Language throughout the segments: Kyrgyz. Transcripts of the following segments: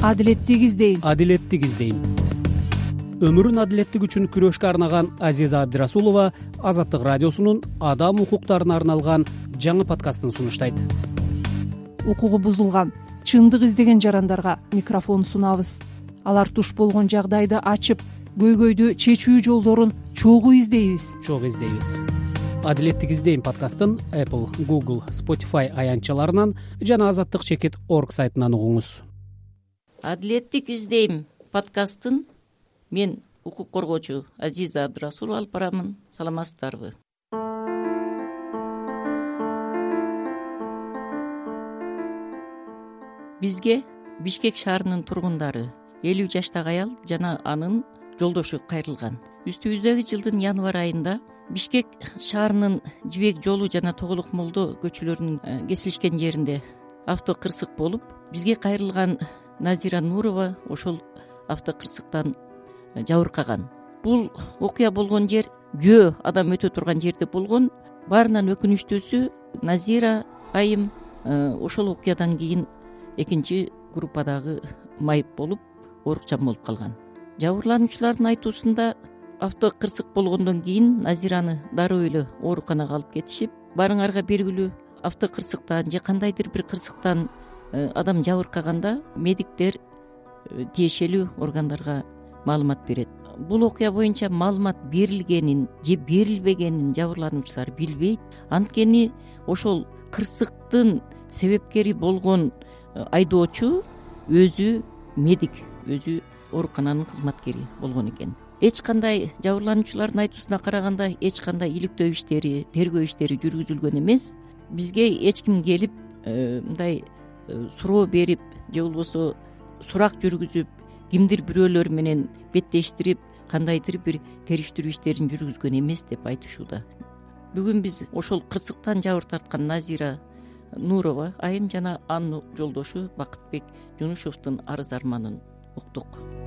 Адилеттик издейм. Адилеттик издейм. Өмүрүн адилеттик үчүн күрөшкө арнаган Азиза Абдирасулова Азаттык радиосунун адам укуктарына арналган жаңы подкастын сунуштайт. Укугу бузулган, чындык издеген жарандарга микрофон сунабыз. Алар туш болгон жагдайды ачып, көйгөйдү чечүү жолдорун чогуу издейбиз. Адилеттик издейм подкастын Apple, Google, Spotify аянтчаларынан жана azattik.org сайтынан угуңуз. Адилеттик издейм подкастын мен укук коргоочу Азиза Абдирасулова алып барамын. Саламатсыздарбы? Бизге Бишкек шаарынын тургундары 50 жаштагы аял жана анын жолдошу кайрылган. Үстүбүздөгү жылдын январь айында Бишкек шаарынын Жибек жолу жана Тоголук Молдо көчөлөрүнүн кесилишкен жеринде автокырсык болуп, бизге кайрылган Назира Нурова ошол автокырсыктан жабыркаган. Бул окуя болгон жер жөө адам өтө турган жерде болгон. Баарынан өкүнүчтүүсү Назира айым ошол окуядан кийин экинчи группадагы майып болуп, оорукчан болуп калган. Жабырлануучулардын айтуусунда автокырсык болгондон кийин Назираны дароо эле ооруканага алып кетишип, баарыңарга белгилүү автокырсыктан же кандайдыр бир кырсыктан адам жабыркаганда медиктер тиешелүү органдарга маалымат берет. Бул окуя боюнча маалымат берилгенин же берилбегенин жабырлануучулар билбейт. Анткени ошол кырсыктын себепкери болгон айдоочу өзү медик, өзү оорукананын кызматкери болгон экен. Эч кандай жабырлануучулардын айтуусуна караганда эч кандай иликтөө иштери, тергөө иштери жүргүзүлгөн эмес. Бизге эч ким келип мындай суроо берип же болбосо сурак жүргүзүп, кимдир бирөөлөр менен беттештирип, кандайдыр бир териштирүү иштерин жүргүзгөн эмес деп айтышууда. Бүгүн биз ошол кырсыктан жабыр тарткан Назира Нурова айым жана анын жолдошу Бакытбек Жунушевдун арыз арманын уктук.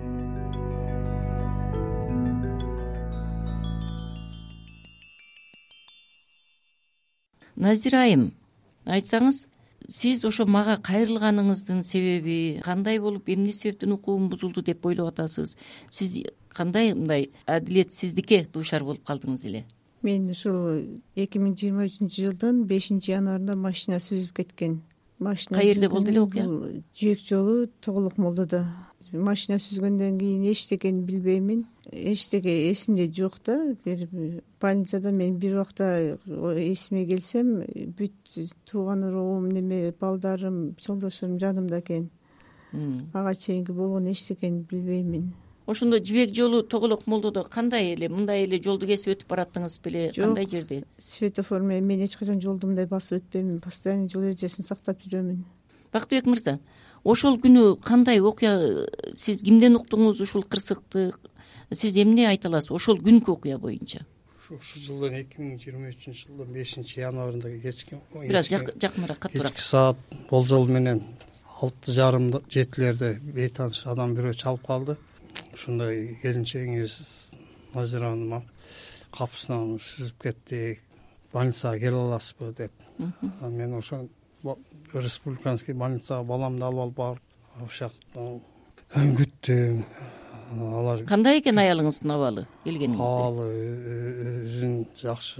Назира айым, айтсаңыз, сиз ошо мага кайрылганыңыздын себеби кандай болуп, эмне себептен укугум бузулду деп ойлоп атасыз? Сиз кандай мындай адилетсиздикке дуушар болуп калдыңыз эле? Мен ушул 2023 жылдын 5 январында машина сүзүп кеткен. Каерде болду эле окуя? Жибек жолу Тоголук Молдодо. Машина сүзгөндөн кийин эчтекени билбеймин. Эчтеке эсимде жок да. Больницада мен бир убакта эсиме келсем, бүт тууган уругум, неме балдарым, жолдошторум жанымда экен. Ага чейинки болгон эчтекени билбеймин. Ошондо Жибек жолу Тоголук Молдодо кандай эле, мындай эле жолду кесип өтүп бараттыңыз беле? Кандай жерде? Светофор менен мен эч качан жолду мындай басып өтпөймүн. Постоянно жол эрежесин сактап жүрөмүн. Бакытбек мырза, ошол күнү кандай окуя, сиз кимден уктуңуз ушул кырсыкты? Сиз эмне айта аласыз ошол күнкү окуя боюнча? Ушул жылдын 2023 жылдын 5 январында кечки бир аз жакыныраак, катуураак. Кечки саат болжол менен 6:30-7:00 бейтаныш адам бирөө чалып калды. Ушундай келинчегиңиз Назиранын капысынан сүзүп кетти, больницага келе аласызбы деп. Мен ошо республиканский больницага баламды алып барып, ошол күттүм. Алар кандай экен аялыңыздын абалы келгениңизде? Абалы өзүн жакшы,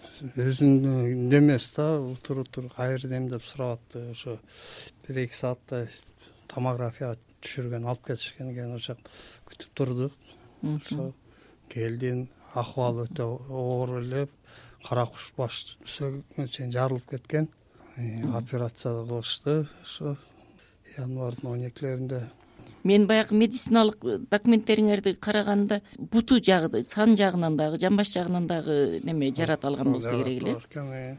өзүн эмес да, утур кайерде деп сурап атты. Ошо 1-2 саатта томография түшүргөн, алып кетишкен экен. Ошо күтүп турдук. Ошо келдин, акыбалы өтө оор эле, кара куш баш сөөгүнө чейин жарылып кеткен. Операция кылышты. Ошо январдын 12-леринде. Мен баягы медициналык документтериңерди караганда буту жагы, сан жагынан дагы, жамбаш жагынан дагы неме жарат алган болсо керек эле.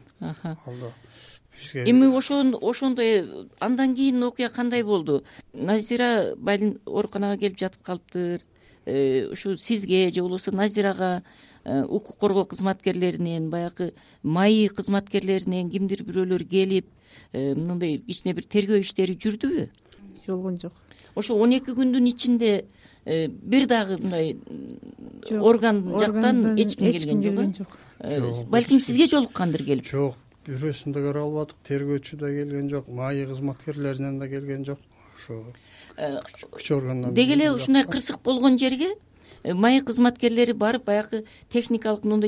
Эми ошондой андан кийин окуя кандай болду? Назира ооруканага келип жатып калыптыр. Ушу сизге же болбосо Назирага укук коргоо кызматкерлеринен, баягы майы кызматкерлеринен кимдир бирөөлөр келип, мындай кичине бир тергөө иштери жүрдүбү? Болгон жок. Ошо 12 күндүн ичинде бир дагы мындай орган жактан эч ким келген жок. Балким сизге жолуккандыр келип? Жок, бирөөсүн да көрө албадык, тергөөчү да келген жок, майы кызматкерлеринен да келген жок. ошо күч органдан деги эле ушундай кырсык болгон жерге маек кызматкерлери барып баягы техникалык мындай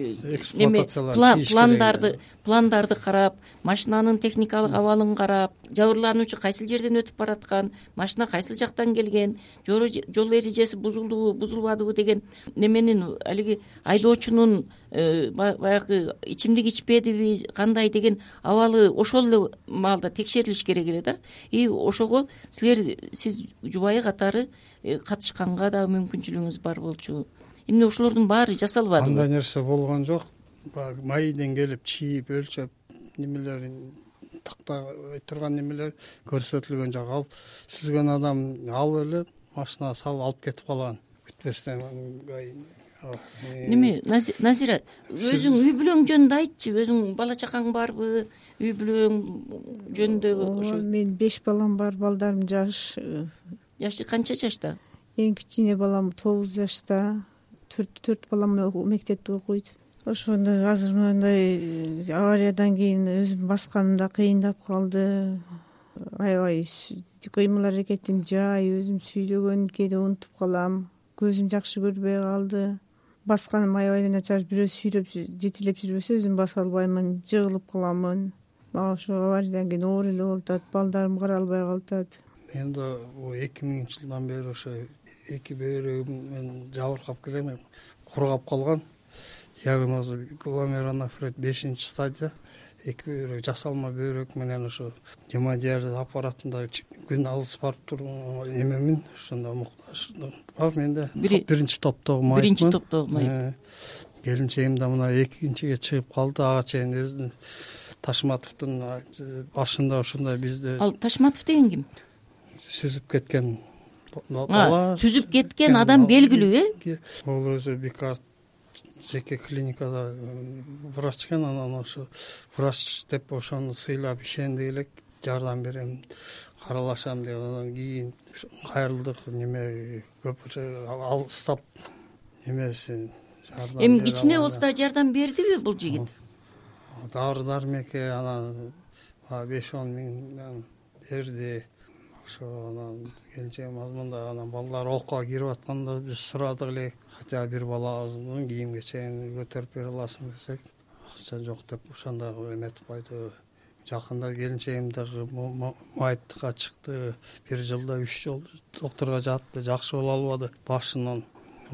пландарды карап, машинанын техникалык абалын карап, жабырлануучу кайсыл жерден өтүп бараткан, машина кайсыл жактан келген, жол эрежеси бузулдубу бузулбадыбы деген неменин алиги айдоочунун баягы ичимдик ичпедиби кандай деген абалы ошол эле маалда текшерилиш керек эле да. И ошого сиз жубайы катары катышканга да мүмкүнчүлүгүңүз бар болчу. Эмне ошолордун баары жасалбадыбы? Андай нерсе болгон жок. Баягы майден келип чийип өлчөп немелерин тактабай турган немелер көрсөтүлгөн жок. Ал сүзгөн адам ал эле машинага салып алып кетип калган. Күтпөстөн Неме Назира, өзүң үй бүлөң жөнүндө айтчы. Өзүң бала чакаң барбы? Үй бүлөң жөнүндө ошо. Мен 5 балам бар, балдарым жаш. Яшы канча жашта? Эң кичине балам 9 жашта. 4 балам мектепте окуйт. Ошондо азыр мындай авариядан кийин өзүм басканым да кыйындап калды. Аябай кыймыл аракетим жай, өзүм сүйлөгөн кээде унутуп калам. Көзүм жакшы көрбөй калды. Басканым аябай начар, бирөө сүйрөп жетелеп жүрбөсө өзүм баса албаймын, жыгылып каламын. Мага ошо авариядан кийин оор эле болуп атат, балдарым каралбай калат. Мен да 2000-жылдан бери ошо эки бөйрөгүмөн жабыркап келем, кургап калган. Диагнозу гломерулонефрит 5-стадия. Эки бөйрөк жасалма бөйрөк менен ошо гемодиализ аппаратында күн алыс барып турган эмемин. Ошондо бар менде биринчи топтогу майыпмын. Биринчи топтогу майып. Келинчегим да мына экинчиге чыгып калды. Ага чейин өзүнүн Ташматовдун башында ошондой бизде. Ал Ташматов деген ким? Сүзүп кеткен бала. Сүзүп кеткен адам белгилүү, Ол өзү Бикарт жеке клиникада врач экен, анан ошо врач деп ошону сыйлап ишенди элек, жардам берем, каралашам деп. Анан кийин кайрылдык, неме көп алыстап немеси жардам. Эми кичине болсо да жардам бердиби бул жигит? Дары дармекке анан 5-10 миң берди. Ошо анан келинчегим азманда анан балдар окууга кирип атканда биз сурадык эле, хотя бир балабыздын кийим кечегин көтөрүп бере аласың десек, акча жок деп ошондой эметип койду. Жакында келинчегим дагы майыптыкка чыкты. Бир жылда 3 жолу доктурга жатты, жакшы боло албады. Башынан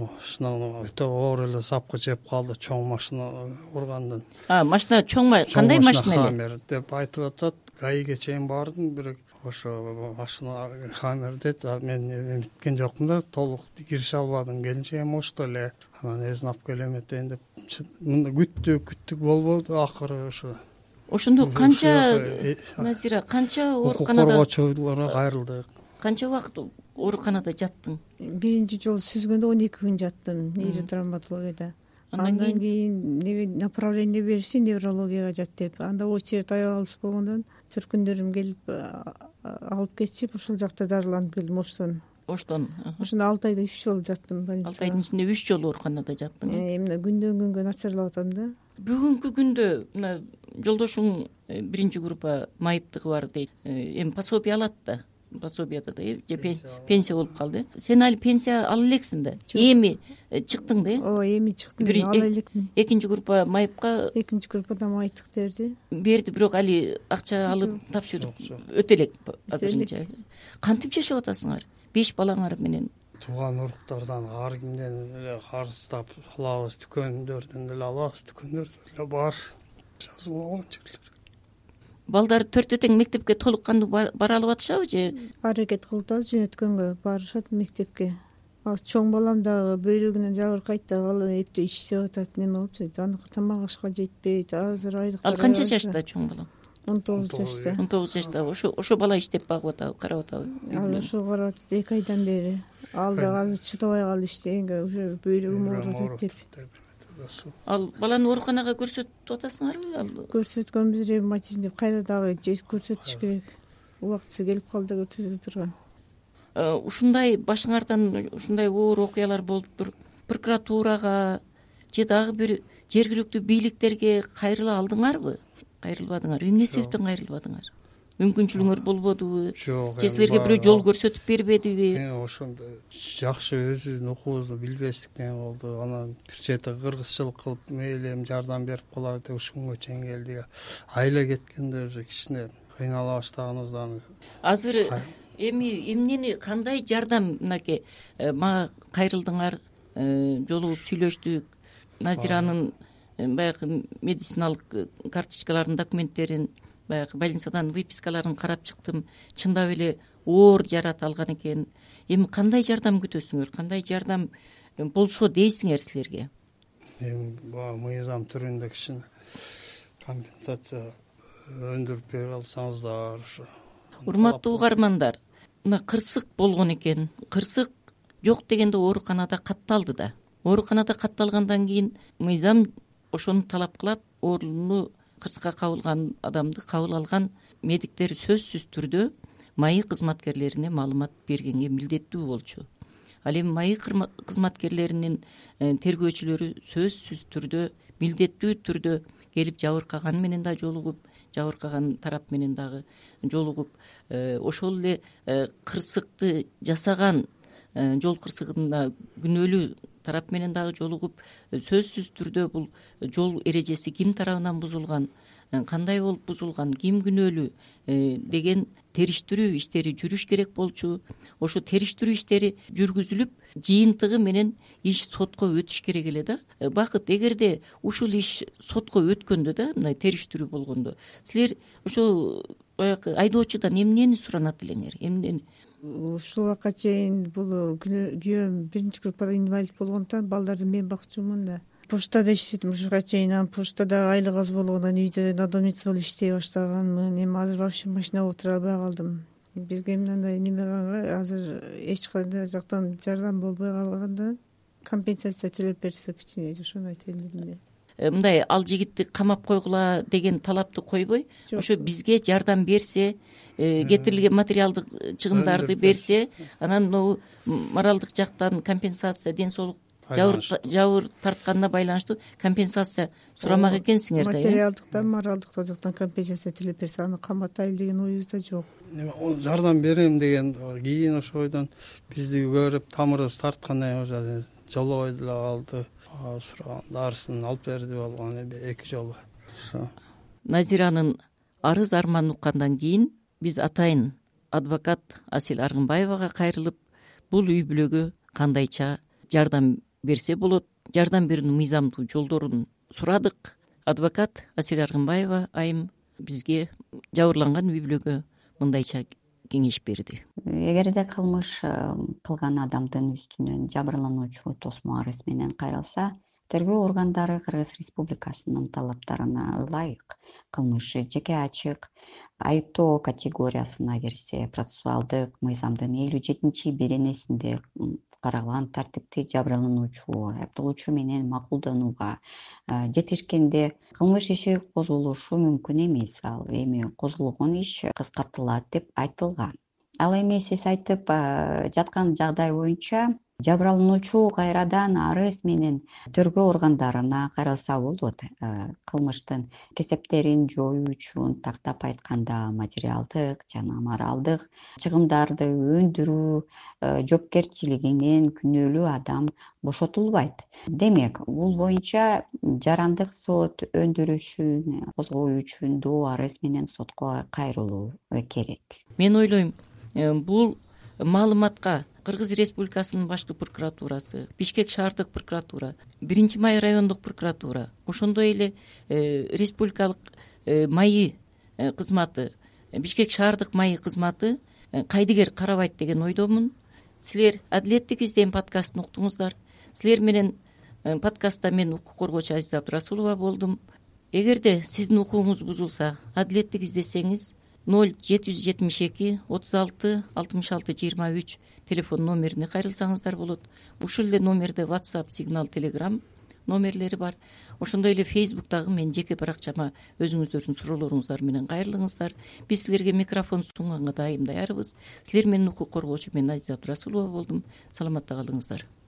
өтө оор эле сапкы жеп калды, чоң машина ургандан. Машина чоң кандай машина эле? Хаммер деп айтып атат. ГАИге чейин бардым, бирок ошо машина Хаммер дейт. Мен эметкен жокмун да, толук кирише албадым. Келинчегим ошто эле анан өзүн алып келем этейин деп мында күттүк болбоду. Акыры ошондо канча Назира, канча ооруканада коргоочуларга кайрылдык. Канча убакыт ооруканада жаттың? Биринчи жолу сүзгөндө 12 күн жаттым нейротравматологияда. Андан кийин направление беришти неврологияга жат деп. Анда очередь аябай алыс болгондон түркүндөрүм келип алып кетишип, ошол жакта дарыланып келдим Оштон. Ошондо 6 айда 3 жолу жаттым больницага. 6 айдын ичинде 3 жолу ооруканада жаттың. Эмне күндөн күнгө начарлап атам да. Бүгүнкү күндө мына жолдошуң биринчи группа майыптыгы бар дейт. Эми пособие алат да. Пособияда да пенсия болуп калды. Сен али пенсия ала элексиң да. Эми чыктың да? Ооба, эми чыктым. Ала элекмин. Экинчи группа майыпка. Экинчи группада майыптык берди, бирок али акча алып тапшырып өтө элек азырынча. Кантип жашап атасыңар? 5 балаңар менен. Тууган уруктардан ар кимден эле карыздап алабыз, дүкөндөрдөн деле алабыз, дүкөндөрдөн эле бар. Жазып алган жерлер. Балдар 4 тең мектепке толук кандуу бара алып атышабы же? Аракет кылып атабыз жөнөткөнгө, барышат мектепке. Ал чоң балам дагы бөйрөгүнөн жабыркайт да, ал эптеп ичсеп атат, неме болуп, жаныкы тамак ашка жетпейт. Азыр айлыктар. Ал канча жашта чоң балам? 19 жашта. 19 жашта. Ошо бала иштеп багып атабы, карап атабы? Ал ошо карап атат 2 айдан бери. Ал дагы чыдабай калды иштегенге, уже бөйрөгүм ооруп атат деп. Ал баланы ооруканага көрсөтүп атасыңарбы? Көрсөткөнбүз, ревматизм деп, кайра дагы көрсөтүш керек. Убактысы келип калды, көрсөтө турган. Ушундай башыңардан ушундай оор окуялар болуптур. Прокуратурага же дагы бир жергиликтүү бийликтерге кайрыла алдыңарбы? Кайрылбадыңар. Эмне себептен кайрылбадыңар? мүмкүнчүлүгүңөр болбодубу жок, же силерге бирөө жол көрсөтүп бербедиби? Ошондо жакшы өзүбүздүн укуубузду билбестиктен болду. Анан бир чети кыргызчылык кылып мейли эми жардам берип калайлы деп ушунга чейин келдик. Айла кеткенде уже кичине кыйнала баштаганыбыздан азыр эми эмнени кандай жардам мынакей мага кайрылдыңар, жолугуп сүйлөштүк, Назиранын баягы медициналык карточкаларынын документтерин, баягы больницадан выпискаларын карап чыктым. Чындап эле оор жарат алган экен. Эми кандай жардам күтөсүңөр, кандай жардам болсо дейсиңер силерге? Эми мыйзам түрүндө кичине компенсация өндүрүп бере алсаңыздар. Ошо Урматтуу угармандар, мына кырсык болгон экен. Кырсык жок дегенде ооруканада катталды да. Ооруканада катталгандан кийин мыйзам ошону талап кылат. Ооруну кырсыкка кабылган адамды кабыл алган медиктер сөзсүз түрдө майы кызматкерлерине маалымат бергенге милдеттүү болчу. Ал эми майы кызматкерлеринин тергөөчүлөрү сөзсүз түрдө милдеттүү түрдө келип жабыркаган менен да жолугуп, жабыркаган тарап менен дагы жолугуп, ошол эле кырсыкты жасаган, жол кырсыгында күнөөлүү тарап менен дагы жолугуп, сөзсүз түрдө бул жол эрежеси ким тарабынан бузулган, кандай болуп бузулган, ким күнөөлүү деген териштирүү иштери жүрүш керек болчу. Ошо териштирүү иштери жүргүзүлүп, жыйынтыгы менен иш сотко өтүш керек эле да. Бакыт, эгерде ушул иш сотко өткөндө да, мына териштирүү болгондо, силер ошо баягы айдоочудан эмнени суранат элеңер? Эмнени? Ушул убакка чейин бул күйөөм биринчи группада инвалид болгондуктан балдарды мен бакчумун да. Поштада иштедим ушуга чейин. Анан поштада айлык аз болгондон үйдө надомница болуп иштей баштаганмын. Эми азыр вообще машинага отура албай калдым. Бизге мындай неме азыр эч кандай жактан жардам болбой калгандан компенсация төлөп берсе кичине, ошону айтайын дедим. Мындай ал жигитти камап койгула деген талапты койбой, ошо бизге жардам берсе, кетирилген материалдык чыгымдарды берсе, анан могу моралдык жактан компенсация, ден соолук жабыр тартканына байланыштуу компенсация сурамак экенсиңер да. Материалдыктан, моралдык жактан компенсация төлөп берсе, аны каматайлы деген оюбузда жок. Жардам берем деген кийин ошо ойдон бизди көрүп тамырыбыз тарткандан кийин жолобой деле калды. Сурагандарсын алып берди болгон эки жолу. Назиранын арыз арманын уккандан кийин биз атайын адвокат Асил Аргынбаевага кайрылып, бул үй бүлөгө кандайча жардам берсе болот, жардам берүүнүн мыйзамдуу жолдорун сурадык. Адвокат Асил Аргынбаева айым бизге жабырланган үй бүлөгө мындайча кеңеш берди. Эгерде кылмыш кылган адамдын үстүнөн жабырлануучу тосмо арыз менен кайрылса, тергөө органдары Кыргыз Республикасынын талаптарына ылайык кылмыш жеке ачык айыптоо категориясына кирсе, процессуалдык мыйзамдын 57 беренесинде каралган тартипти жабырлануучу айыпталуучу менен макулданууга жетишкенде кылмыш иши козголушу мүмкүн эмес. Ал эми козголгон иш кыскартылат деп айтылган. Ал эми сиз айтып жаткан жагдай боюнча жабырлануучу кайрадан арыз менен тергөө органдарына кайрылса болот. Кылмыштын кесептерин жоюу үчүн тактап айтканда материалдык жана моралдык чыгымдарды өндүрүү жоопкерчилигинен күнөөлүү адам бошотулбайт. Демек, бул боюнча жарандык сот өндүрүшүн козгоо үчүн доо арыз менен сотко кайрылуу керек. Мен ойлойм, бул маалыматка Кыргыз Республикасынын башкы прокуратурасы, Бишкек шаардык прокуратура, 1-Май райондук прокуратура, ошондой эле республикалык майы кызматы, Бишкек шаардык майы кызматы кайдыгер карабайт деген ойдомун. Силер Адилеттик изден подкастын уктуңуздар. Силер менен подкастта мен укук коргоочу Азиза Абдрасулова болдум. Эгерде сиздин укугуңуз бузулса, Адилеттик издесеңиз 0772 36 66 23 телефон номерине кайрылсаңыздар болот. Ушул эле номерде WhatsApp, Signal, Telegram номерлери бар. Ошондой эле Facebook'тагы мен жеке баракчама өзүңүздөрдүн суроолоруңуздар менен кайрылыңыздар. Биз силерге микрофон сунганга дайым даярбыз. Силер менен укук коргоочу мен Азиза Абдрасулова болдум. Саламатта калыңыздар.